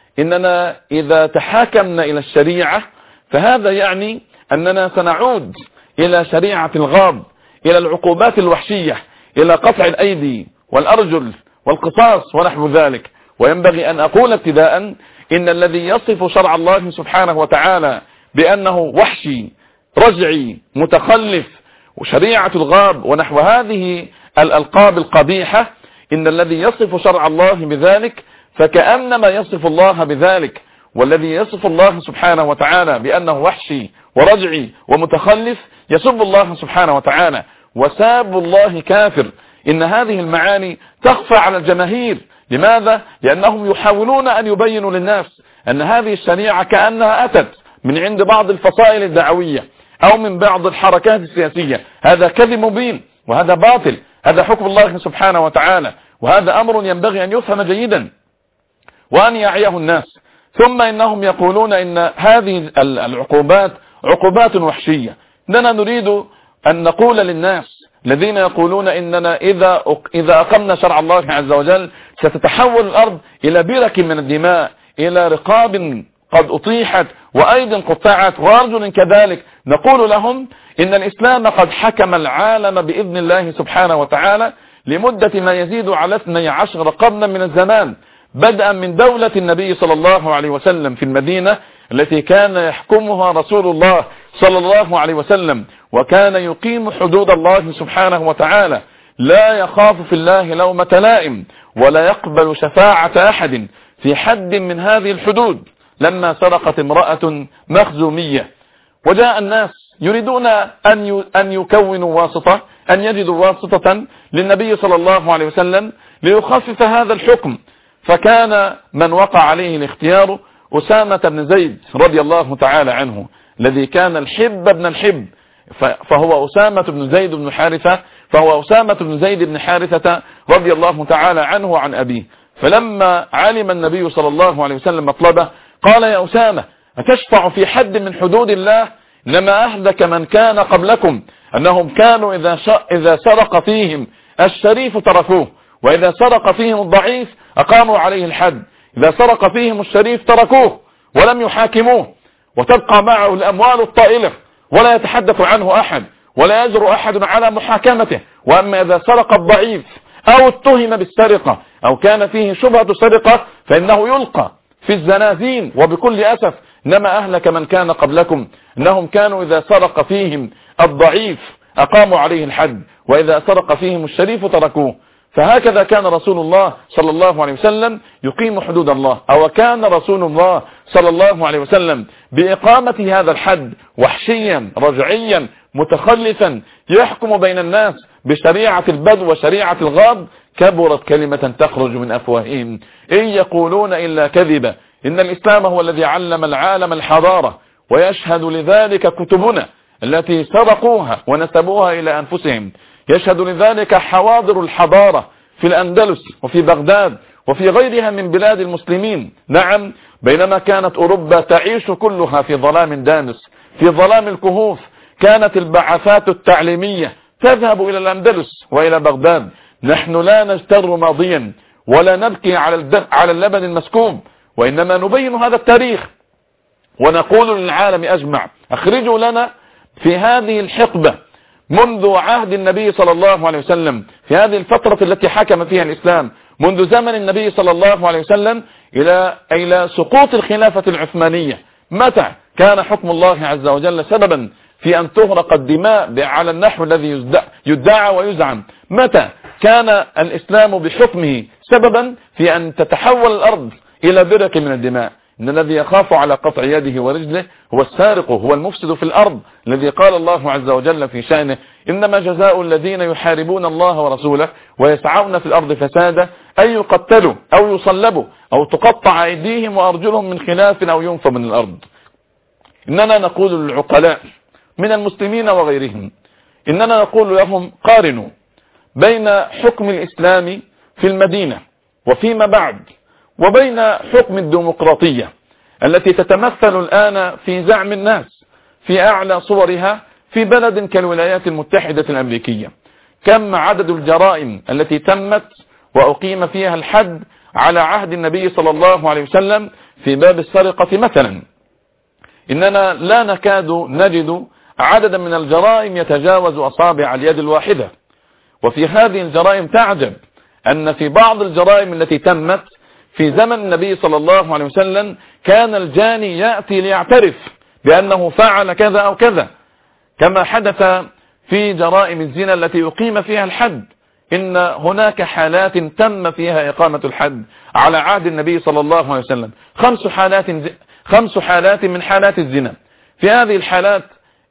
إننا إذا تحاكمنا إلى الشريعة فهذا يعني أننا سنعود إلى شريعة الغاب، إلى العقوبات الوحشية، إلى قطع الأيدي والأرجل والقصاص ونحو ذلك. وينبغي أن أقول ابتداء إن الذي يصف شرع الله سبحانه وتعالى بأنه وحشي رجعي متخلف وشريعة الغاب ونحو هذه الألقاب القبيحة، إن الذي يصف شرع الله بذلك فكأنما يصف الله بذلك. والذي يصف الله سبحانه وتعالى بأنه وحشي ورجعي ومتخلف يسب الله سبحانه وتعالى، وساب الله كافر. إن هذه المعاني تخفى على الجماهير. لماذا؟ لأنهم يحاولون أن يبينوا للناس أن هذه الشريعة كأنها أتت من عند بعض الفصائل الدعوية أو من بعض الحركات السياسية، هذا كذب مبين وهذا باطل، هذا حكم الله سبحانه وتعالى، وهذا أمر ينبغي أن يفهم جيدا وأن يعيه الناس. ثم إنهم يقولون إن هذه العقوبات عقوبات وحشية. إننا نريد أن نقول للناس الذين يقولون إننا إذا إذا أقمنا شرع الله عز وجل ستتحول الأرض إلى برك من الدماء، إلى رقاب قد أطيحت وأيد قطعت وأرجل كذلك، نقول لهم إن الإسلام قد حكم العالم بإذن الله سبحانه وتعالى لمدة ما يزيد على اثني عشر قرنا من الزمان، بدءا من دولة النبي صلى الله عليه وسلم في المدينة التي كان يحكمها رسول الله صلى الله عليه وسلم، وكان يقيم حدود الله سبحانه وتعالى، لا يخاف في الله لومة لائم ولا يقبل شفاعة أحد في حد من هذه الحدود. لما سرقت امرأة مخزومية وجاء الناس يريدون أن أن يكونوا واسطة، أن يجدوا واسطة للنبي صلى الله عليه وسلم ليخفف هذا الحكم، فكان من وقع عليه الاختيار أسامة بن زيد رضي الله تعالى عنه، الذي كان الحب ابن الحب، فهو أسامة بن زيد بن حارثة فهو أسامة بن زيد بن حارثة رضي الله تعالى عنه وعن أبيه. فلما علم النبي صلى الله عليه وسلم مطلبه قال: يا أسامة، أتشفع في حد من حدود الله؟ إنما أهلك من كان قبلكم أنهم كانوا إذا, إذا سرق فيهم الشريف تركوه، وإذا سرق فيهم الضعيف أقاموا عليه الحد، إذا سرق فيهم الشريف تركوه ولم يحاكموه، وتبقى معه الأموال الطائلة ولا يتحدث عنه أحد ولا يجرؤ أحد على محاكمته. وأما إذا سرق الضعيف أو اتهم بالسرقة أو كان فيه شبهة سرقة فإنه يلقى في الزنازين. وبكل أسف إنما أهلك من كان قبلكم أنهم كانوا إذا سرق فيهم الضعيف أقاموا عليه الحد، وإذا سرق فيهم الشريف تركوه. فهكذا كان رسول الله صلى الله عليه وسلم يقيم حدود الله، أو كان رسول الله صلى الله عليه وسلم بإقامة هذا الحد وحشيا رجعيا متخلفا يحكم بين الناس بشريعة البدو وشريعة الغاب، كبرت كلمة تخرج من أفواههم إن يقولون إلا كذبا. إن الإسلام هو الذي علم العالم الحضارة، ويشهد لذلك كتبنا التي سرقوها ونسبوها إلى أنفسهم، يشهد لذلك حواضر الحضارة في الأندلس وفي بغداد وفي غيرها من بلاد المسلمين. نعم، بينما كانت أوروبا تعيش كلها في ظلام دامس، في ظلام الكهوف، كانت البعثات التعليمية تذهب إلى الأندلس وإلى بغداد. نحن لا نجتر ماضيا ولا نبكي على على اللبن المسكوب، وإنما نبين هذا التاريخ ونقول للعالم أجمع: أخرجوا لنا في هذه الحقبة منذ عهد النبي صلى الله عليه وسلم، في هذه الفترة التي حكم فيها الإسلام، منذ زمن النبي صلى الله عليه وسلم إلى إلى سقوط الخلافة العثمانية، متى كان حكم الله عز وجل سببا في أن تغرق الدماء على النحو الذي يدعى ويزعم؟ متى كان الإسلام بحكمه سببا في أن تتحول الأرض إلى برك من الدماء؟ إن الذي يخاف على قطع يده ورجله هو السارق، هو المفسد في الأرض، الذي قال الله عز وجل في شأنه: إنما جزاء الذين يحاربون الله ورسوله ويسعون في الأرض فسادا أن يقتلوا أو يصلبوا أو تقطع أيديهم وأرجلهم من خلاف أو ينفوا من الأرض. إننا نقول للعقلاء من المسلمين وغيرهم، إننا نقول لهم: قارنوا بين حكم الإسلام في المدينة وفيما بعد وبين حكم الديمقراطية التي تتمثل الآن في زعم الناس في أعلى صورها في بلد كالولايات المتحدة الأمريكية. كم عدد الجرائم التي تمت وأقيم فيها الحد على عهد النبي صلى الله عليه وسلم في باب السرقة مثلا؟ إننا لا نكاد نجد عددا من الجرائم يتجاوز أصابع اليد الواحدة. وفي هذه الجرائم تعجب أن في بعض الجرائم التي تمت في زمن النبي صلى الله عليه وسلم كان الجاني يأتي ليعترف بأنه فعل كذا أو كذا، كما حدث في جرائم الزنا التي يقيم فيها الحد. إن هناك حالات تم فيها إقامة الحد على عهد النبي صلى الله عليه وسلم، خمس حالات خمس حالات من حالات الزنا. في هذه الحالات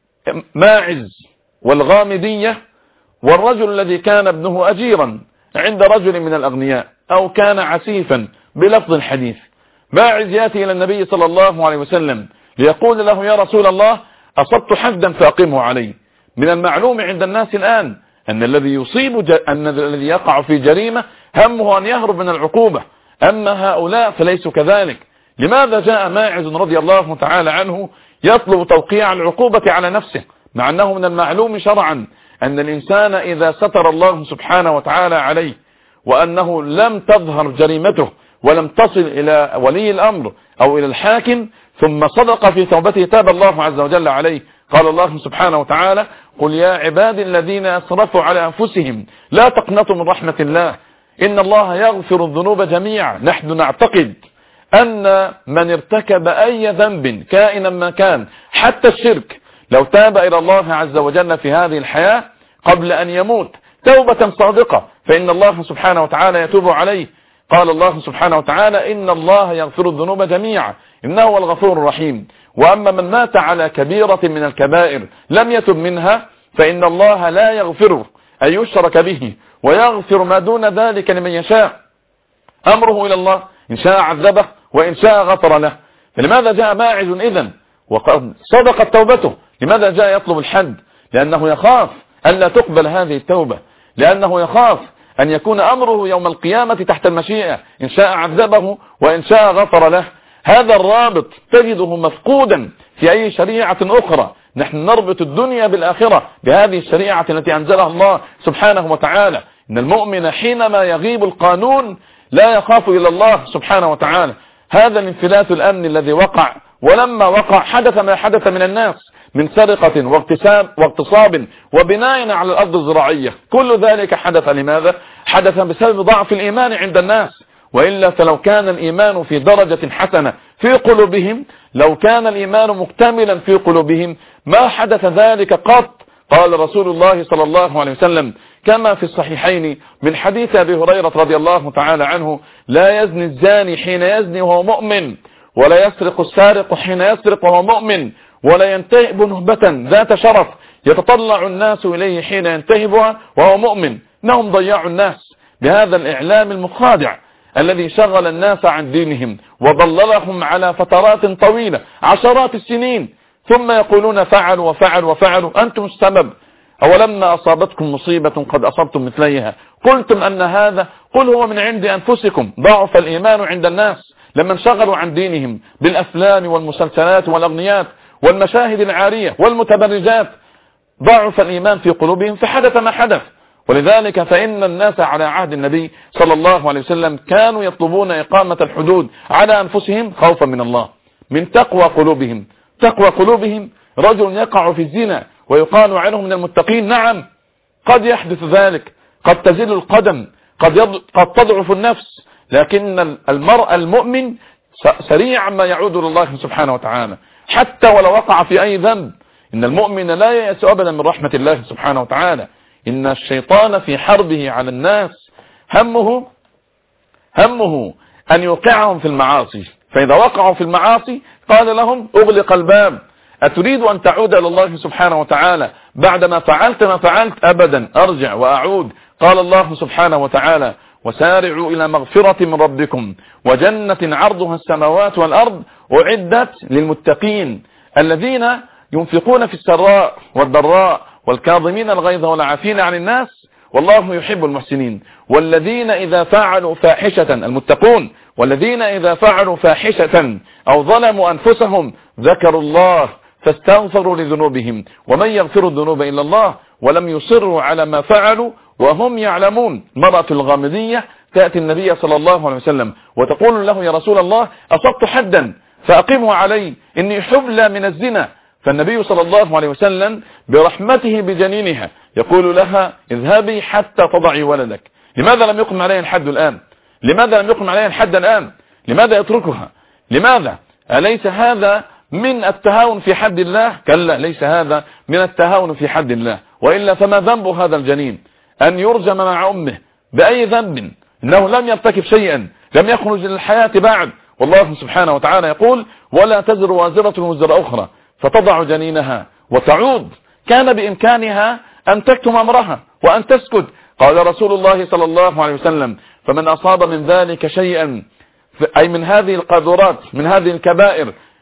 ماعز والغامدية والرجل الذي كان ابنه أجيرا عند رجل من الأغنياء أو كان عسيفا بلفظ الحديث. ماعز يأتي إلى النبي صلى الله عليه وسلم ليقول له يا رسول الله أصبت حدا فأقمه علي. من المعلوم عند الناس الآن أن الذي يصيب ج... أن الذي يقع في جريمة همه أن يهرب من العقوبة، أما هؤلاء فليسوا كذلك. لماذا جاء ماعز رضي الله تعالى عنه يطلب توقيع العقوبة على نفسه، مع أنه من المعلوم شرعا أن الإنسان إذا ستر الله سبحانه وتعالى عليه وأنه لم تظهر جريمته ولم تصل إلى ولي الأمر أو إلى الحاكم ثم صدق في توبته تاب الله عز وجل عليه. قال الله سبحانه وتعالى قل يا عبادي الذين أسرفوا على أنفسهم لا تقنطوا من رحمة الله إن الله يغفر الذنوب جميعا. نحن نعتقد أن من ارتكب أي ذنب كائنا ما كان حتى الشرك لو تاب إلى الله عز وجل في هذه الحياة قبل أن يموت توبة صادقة فإن الله سبحانه وتعالى يتوب عليه. قال الله سبحانه وتعالى إن الله يغفر الذنوب جميعا إنه هو الغفور الرحيم. وأما من مات على كبيرة من الكبائر لم يتب منها فإن الله لا يغفر أن يشرك به ويغفر ما دون ذلك لمن يشاء. أمره إلى الله إن شاء عذبه وإن شاء غفر له. فلماذا جاء ماعز إذن وقد صدقت توبته؟ لماذا جاء يطلب الحد؟ لأنه يخاف أن لا تقبل هذه التوبة، لأنه يخاف أن يكون أمره يوم القيامة تحت المشيئة إن شاء عذبه وإن شاء غفر له. هذا الرابط تجده مفقودا في أي شريعة أخرى. نحن نربط الدنيا بالآخرة بهذه الشريعة التي أنزلها الله سبحانه وتعالى. إن المؤمن حينما يغيب القانون لا يخاف إلا الله سبحانه وتعالى. هذا الانفلات الأمن الذي وقع، ولما وقع حدث ما حدث من الناس من سرقة واغتساب واغتصاب وبناء على الأرض الزراعية، كل ذلك حدث لماذا؟ حدث بسبب ضعف الإيمان عند الناس. وإلا فلو كان الإيمان في درجة حسنة في قلوبهم، لو كان الإيمان مكتملا في قلوبهم ما حدث ذلك قط. قال رسول الله صلى الله عليه وسلم كما في الصحيحين من حديث أبي هريرة رضي الله تعالى عنه لا يزني الزاني حين يزني وهو مؤمن ولا يسرق السارق حين يسرق وهو مؤمن ولا ينتهب نهبة ذات شرف يتطلع الناس إليه حين ينتهبها وهو مؤمن. انهم ضيعوا الناس بهذا الإعلام المخادع الذي شغل الناس عن دينهم وضللهم على فترات طويلة عشرات السنين، ثم يقولون فعلوا وفعلوا وفعلوا أنتم السبب. أولما أصابتكم مصيبة قد أصبتم مثليها قلتم أن هذا قل هو من عند أنفسكم. ضعف الإيمان عند الناس لما انشغلوا عن دينهم بالأفلام والمسلسلات والأغنيات والمشاهد العارية والمتبرجات. ضعف الإيمان في قلوبهم فحدث ما حدث. ولذلك فإن الناس على عهد النبي صلى الله عليه وسلم كانوا يطلبون إقامة الحدود على أنفسهم خوفا من الله، من تقوى قلوبهم. تقوى قلوبهم رجل يقع في الزنا ويقال عنه من المتقين، نعم قد يحدث ذلك، قد تزل القدم، قد, يض... قد تضعف النفس، لكن المرء المؤمن سريعا ما يعود لله سبحانه وتعالى حتى ولو وقع في أي ذنب. إن المؤمن لا ييأس أبدا من رحمة الله سبحانه وتعالى. إن الشيطان في حربه على الناس همه همه أن يوقعهم في المعاصي، فإذا وقعوا في المعاصي قال لهم أغلق الباب. أتريد أن تعود إلى الله سبحانه وتعالى بعدما فعلت ما فعلت؟ أبدا، أرجع وأعود. قال الله سبحانه وتعالى وسارعوا إلى مغفرة من ربكم وجنة عرضها السماوات والأرض أعدت للمتقين الذين ينفقون في السراء والضراء والكاظمين الغيظ والعافين عن الناس والله يحب المحسنين. والذين إذا فعلوا فاحشة، المتقون، والذين إذا فعلوا فاحشة أو ظلموا أنفسهم ذكروا الله فاستغفروا لذنوبهم ومن يغفر الذنوب إلا الله ولم يصروا على ما فعلوا وهم يعلمون. مرأة الغامدية تأتي النبي صلى الله عليه وسلم وتقول له يا رسول الله أصبت حدا فأقمه علي إني حبلى من الزنا. فالنبي صلى الله عليه وسلم برحمته بجنينها يقول لها اذهبي حتى تضعي ولدك. لماذا لم يقم عليها الحد الآن؟ لماذا لم يقم عليها الحد الآن؟ لماذا يتركها؟ لماذا؟ أليس هذا من التهاون في حد الله؟ كلا، ليس هذا من التهاون في حد الله. وإلا فما ذنب هذا الجنين أن يرجم مع أمه بأي ذنب؟ إنه لم يرتكب شيئا، لم يخرج للحياة بعد. والله سبحانه وتعالى يقول ولا تزر وازرة وزر أخرى فتضع جنينها وتعود. كان بإمكانها أن تكتم أمرها وأن تسكت. قال رسول الله صلى الله عليه وسلم فمن أصاب من ذلك شيئا، أي من هذه القاذورات من هذه الكبائر،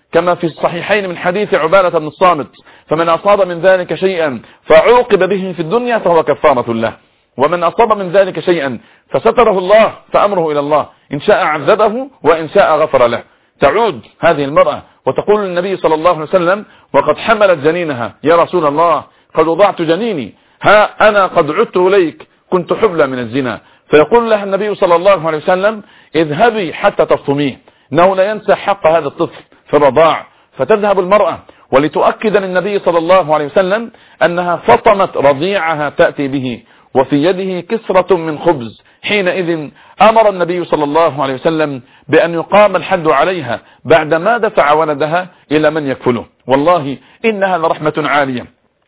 كما في الصحيحين من حديث عبادة بن الصامت: فمن أصاب من ذلك شيئا فعوقب به في الدنيا فهو كفارة له، ومن أصاب من ذلك شيئا فستره الله فأمره إلى الله، إن شاء عذبه وإن شاء غفر له. تعود هذه المرأة وتقول للنبي صلى الله عليه وسلم وقد حملت جنينها: يا رسول الله قد وضعت جنيني، ها أنا قد عدت إليك، كنت حبلى من الزنا. فيقول لها النبي صلى الله عليه وسلم: اذهبي حتى تفطميه، إنه لا ينسى حق هذا الطفل في الرضاع. فتذهب المرأة ولتؤكد للنبي صلى الله عليه وسلم أنها فطمت رضيعها تأتي به وفي يده كسرة من خبز. حينئذ أمر النبي صلى الله عليه وسلم بأن يقام الحد عليها بعدما دفع ولدها إلى من يكفله. والله إنها لرحمة عالية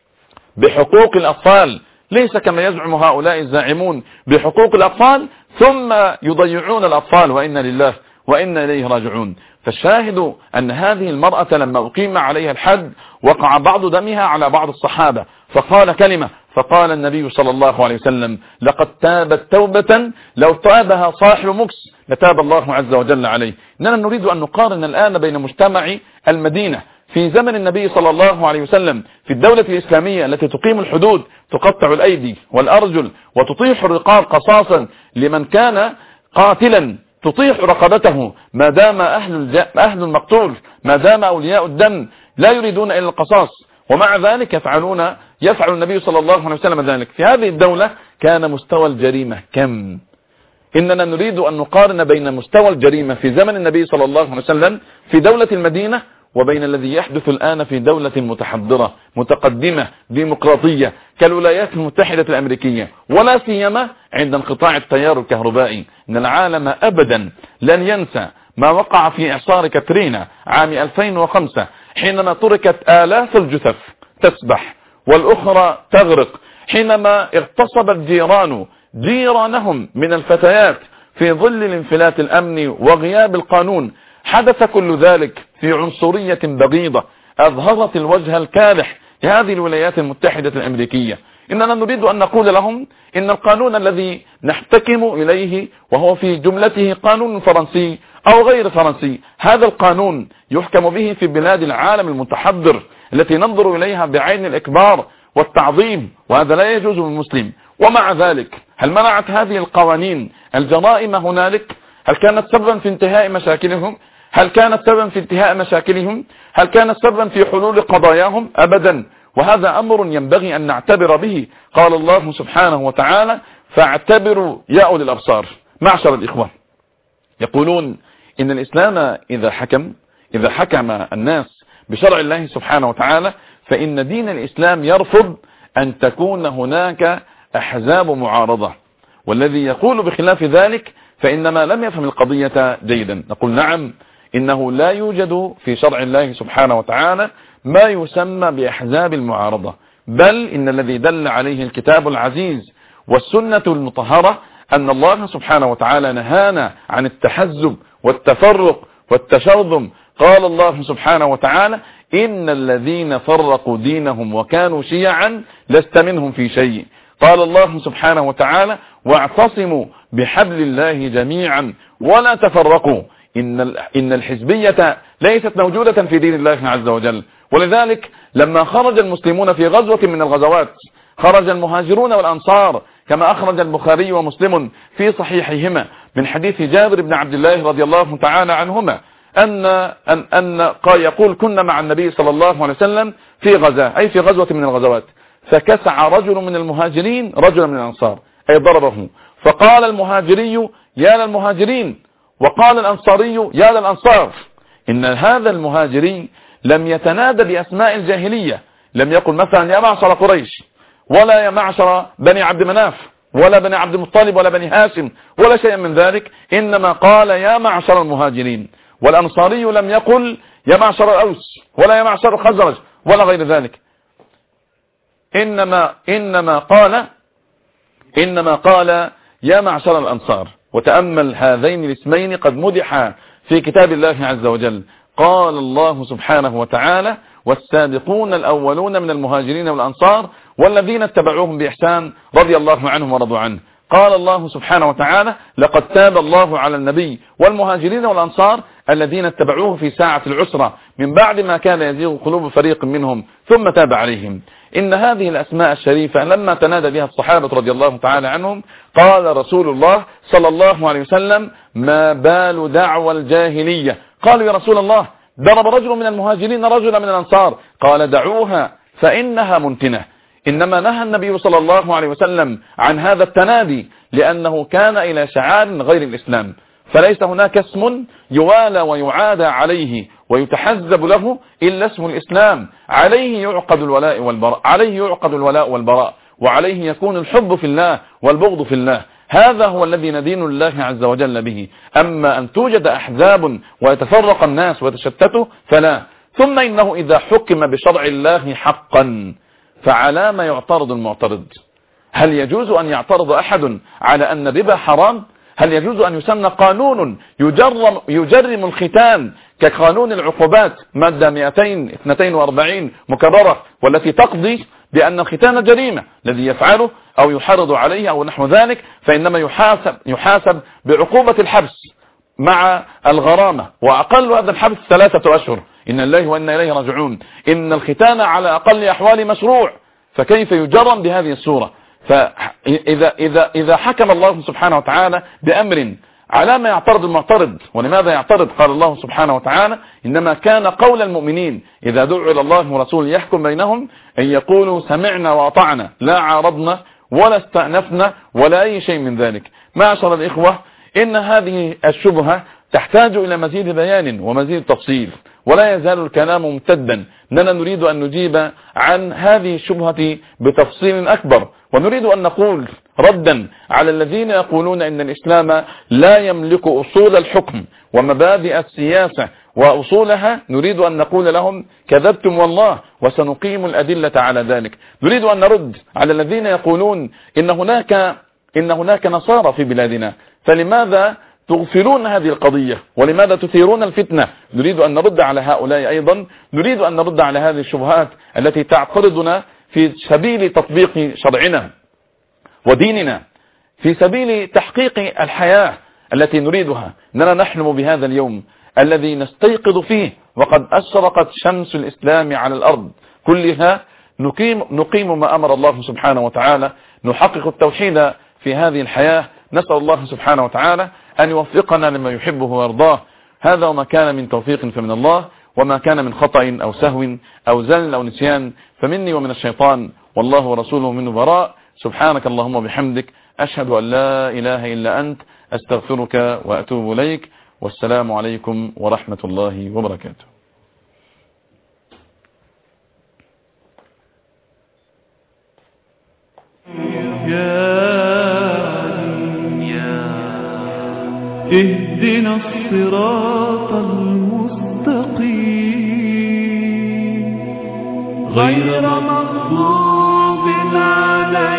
بحقوق الأطفال، ليس كما يزعم هؤلاء الزاعمون بحقوق الأطفال ثم يضيعون الأطفال، وإنا لله وإنا إليه راجعون. فالشاهد أن هذه المرأة لما أقيم عليها الحد وقع بعض دمها على بعض الصحابة، فقال كلمة، فقال النبي صلى الله عليه وسلم: لقد تابت توبة لو تابها صاحب مكس لتاب الله عز وجل عليه. إننا نريد أن نقارن الآن بين مجتمع المدينة في زمن النبي صلى الله عليه وسلم في الدولة الإسلامية التي تقيم الحدود، تقطع الأيدي والأرجل وتطيح الرقاب قصاصا لمن كان قاتلا، تطيح رقبته ما دام أهل, أهل المقتول، ما دام أولياء الدم لا يريدون إلا القصاص، ومع ذلك يفعلون يفعل النبي صلى الله عليه وسلم ذلك. في هذه الدولة كان مستوى الجريمة كم؟ إننا نريد أن نقارن بين مستوى الجريمة في زمن النبي صلى الله عليه وسلم في دولة المدينة وبين الذي يحدث الآن في دولة متحضرة متقدمة ديمقراطية كالولايات المتحدة الأمريكية، ولا سيما عند انقطاع التيار الكهربائي. إن العالم أبدا لن ينسى ما وقع في إعصار كاترينا عام ألفين وخمسة حينما تركت آلاف الجثث تسبح والأخرى تغرق، حينما اغتصب الجيران جيرانهم من الفتيات في ظل الانفلات الأمني وغياب القانون. حدث كل ذلك في عنصرية بغيضة أظهرت الوجه الكالح لهذه الولايات المتحدة الأمريكية. إننا نريد أن نقول لهم إن القانون الذي نحتكم إليه وهو في جملته قانون فرنسي أو غير فرنسي، هذا القانون يحكم به في بلاد العالم المتحضر التي ننظر إليها بعين الإكبار والتعظيم، وهذا لا يجوز للمسلم. ومع ذلك هل منعت هذه القوانين الجرائم هنالك؟ هل كانت سببا في انتهاء مشاكلهم؟ هل كانت سببا في انتهاء مشاكلهم؟ هل كانت سببا في حلول قضاياهم؟ أبدا. وهذا أمر ينبغي أن نعتبر به. قال الله سبحانه وتعالى: فاعتبروا يا أولي الأبصار. معشر الإخوة، يقولون إن الإسلام إذا حكم إذا حكم الناس بشرع الله سبحانه وتعالى فإن دين الإسلام يرفض أن تكون هناك أحزاب معارضة، والذي يقول بخلاف ذلك فإنما لم يفهم القضية جيدا. نقول نعم، إنه لا يوجد في شرع الله سبحانه وتعالى ما يسمى بأحزاب المعارضة، بل إن الذي دل عليه الكتاب العزيز والسنة المطهرة أن الله سبحانه وتعالى نهانا عن التحزب والتفرق والتشرذم. قال الله سبحانه وتعالى: إن الذين فرقوا دينهم وكانوا شيعا لست منهم في شيء. قال الله سبحانه وتعالى: واعتصموا بحبل الله جميعا ولا تفرقوا. إن إن الحزبية ليست موجودة في دين الله عز وجل. ولذلك لما خرج المسلمون في غزوة من الغزوات خرج المهاجرون والأنصار كما أخرج البخاري ومسلم في صحيحهما من حديث جابر بن عبد الله رضي الله تعالى عنهما أن أن أن يقول: كنا مع النبي صلى الله عليه وسلم في غزاة، أي في غزوة من الغزوات، فكسع رجل من المهاجرين رجلا من الأنصار، أي ضربه، فقال المهاجري: يا للمهاجرين، وقال الأنصاري: يا للأنصار. إن هذا المهاجري لم يتنادى بأسماء الجاهلية، لم يقل مثلا يا معشر قريش، ولا يا معشر بني عبد مناف، ولا بني عبد المطلب، ولا بني هاشم، ولا شيء من ذلك، إنما قال يا معشر المهاجرين. والأنصاري لم يقل يا معشر الأوس، ولا يا معشر الخزرج، ولا غير ذلك، إنما إنما قال إنما قال يا معشر الأنصار. وتأمل هذين الاسمين قد مدحا في كتاب الله عز وجل. قال الله سبحانه وتعالى: والسابقون الأولون من المهاجرين والأنصار والذين اتبعوهم بإحسان رضي الله عنهم ورضوا عنه. قال الله سبحانه وتعالى: لقد تاب الله على النبي والمهاجرين والأنصار الذين اتبعوه في ساعة العسرة من بعد ما كان يزيغ قلوب فريق منهم ثم تاب عليهم. إن هذه الأسماء الشريفة لما تنادى بها الصحابة رضي الله تعالى عنهم قال رسول الله صلى الله عليه وسلم: ما بال دعوى الجاهلية؟ قالوا: يا رسول الله، ضرب رجل من المهاجرين رجلا من الأنصار. قال: دعوها فإنها منتنة. إنما نهى النبي صلى الله عليه وسلم عن هذا التنادي لأنه كان إلى شعار غير الإسلام، فليس هناك اسم يوالى ويعادى عليه ويتحزب له إلا اسم الإسلام. عليه يعقد الولاء والبراء، عليه يعقد الولاء والبراء، وعليه يكون الحب في الله والبغض في الله. هذا هو الذي ندين الله عز وجل به. أما أن توجد أحزاب ويتفرق الناس ويتشتتوا فلا. ثم إنه إذا حكم بشرع الله حقا فعلى ما يعترض المعترض؟ هل يجوز أن يعترض أحد على أن الربا حرام؟ هل يجوز أن يسمى قانون يجرم, يجرم الختان كقانون العقوبات مادة مئتين واثنين وأربعين مكررة، والتي تقضي بأن الختان جريمة، الذي يفعله أو يحرض عليه أو نحو ذلك فإنما يحاسب, يحاسب بعقوبة الحبس مع الغرامة، وأقل هذا الحبس ثلاثة أشهر. إن الله وإنا إليه راجعون. إن الختان على أقل أحوال مشروع، فكيف يجرم بهذه الصورة؟ فإذا إذا إذا حكم الله سبحانه وتعالى بأمر على ما يعترض المعترض. ولماذا يعترض؟ قال الله سبحانه وتعالى: إنما كان قول المؤمنين إذا دعوا إلى الله ورسوله يحكم بينهم أن يقولوا سمعنا وأطعنا، لا عارضنا ولا استأنفنا ولا أي شيء من ذلك. معاشر الإخوة، إن هذه الشبهة تحتاج إلى مزيد بيان ومزيد تفصيل، ولا يزال الكلام ممتدا. إننا نريد أن نجيب عن هذه الشبهة بتفصيل أكبر، ونريد أن نقول ردا على الذين يقولون إن الإسلام لا يملك أصول الحكم ومبادئ السياسة وأصولها. نريد أن نقول لهم: كذبتم والله، وسنقيم الأدلة على ذلك. نريد أن نرد على الذين يقولون إن هناك إن هناك نصارى في بلادنا، فلماذا تغفلون هذه القضية ولماذا تثيرون الفتنة؟ نريد أن نرد على هؤلاء أيضا. نريد أن نرد على هذه الشبهات التي تعترضنا في سبيل تطبيق شرعنا وديننا، في سبيل تحقيق الحياة التي نريدها. إننا نحلم بهذا اليوم الذي نستيقظ فيه وقد أشرقت شمس الإسلام على الأرض كلها. نقيم, نقيم ما أمر الله سبحانه وتعالى، نحقق التوحيد في هذه الحياة. نسأل الله سبحانه وتعالى أن يوفقنا لما يحبه ويرضاه. هذا وما كان من توفيق فمن الله، وما كان من خطأ أو سهو أو زلل أو نسيان فمني ومن الشيطان، والله ورسوله منه براء. سبحانك اللهم وبحمدك، أشهد أن لا إله إلا أنت، أستغفرك وأتوب إليك. والسلام عليكم ورحمة الله وبركاته. اهدنا الصراط المستقيم غير مغضوب عليهم